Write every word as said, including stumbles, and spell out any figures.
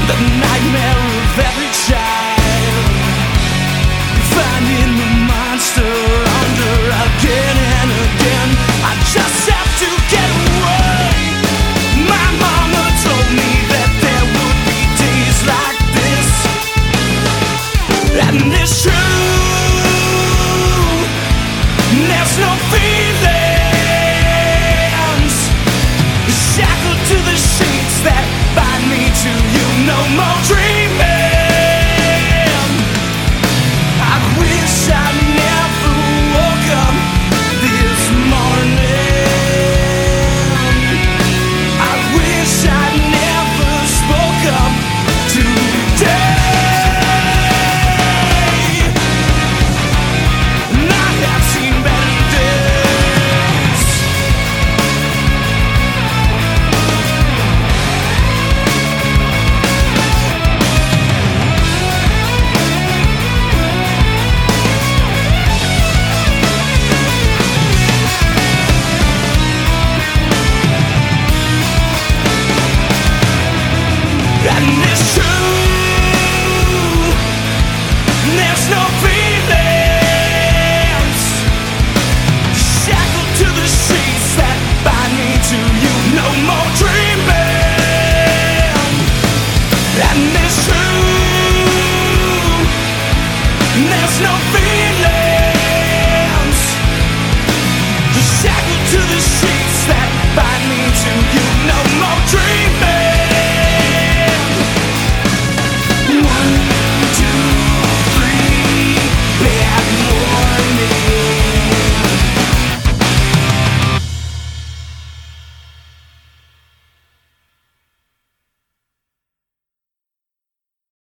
the nightmare of every child, finding the monster under again and again. I just have to get away. My mama told me that there would be days like this, and it's true. There's no feelings, shackled to the sheets that bind me to you. No more dreaming. I wish I never woke up this morning. I wish I never spoke up today. And I have seen better days. And it's true, there's no feelings, shackled to the sheets that bind me to you. No more dreams.